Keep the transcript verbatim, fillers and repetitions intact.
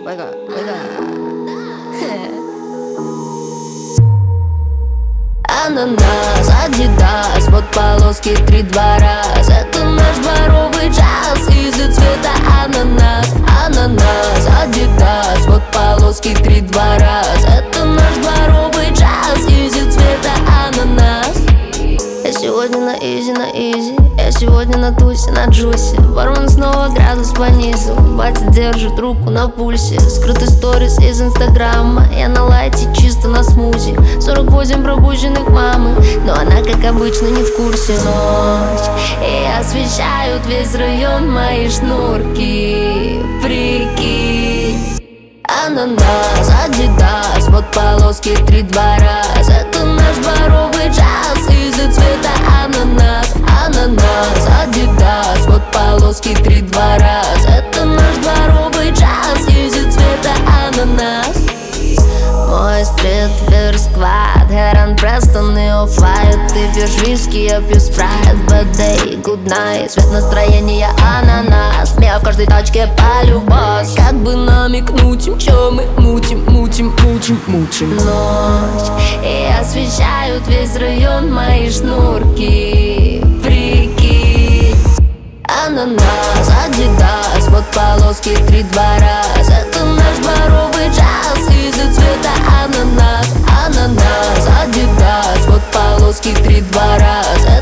Вайга, вайга. Ананас, адидас, вот полоски три-два раз. Это наш дворовый джаз из-за цвета ананас. Ананас, адидас, вот полоски три-два раз. Это наш дворовый джаз из-за цвета ананас. Я сегодня на изи, на изи. Я сегодня на тусе, на джусе. Бармен снова градус понизил. Батя держит руку на пульсе. Скрытый сторис из инстаграма. Я на лайте, чисто на смузи. Сорок восемь пробужденных мамы, но она, как обычно, не в курсе. Ночь, и освещают весь район мои шнурки. Прикинь. Ананас, адидас, вот полоски три-два раз. Это наш дворовый джаз из-за цвета ананас. Ананас, адидас, вот полоски три-два раз. Это наш дворовый джаз из-за цвета ананас. Мой стрит, вер сквад, Herran Preston и Off-White. Ты пьешь виски, я пью спрайт. Bad day, good night, цвет настроения ананас. Я в каждой тачке полюбас. Как бы намекнуть им, чё мы мутим, мутим, мутим, мутим. Ночь, и освещают весь район мои шнурки. Прикинь. Ананас, адидас, вот полоски три-два раз. Это наш дворовый джаз из-за цвета ананас. Ананас, адидас, вот полоски три-два раз.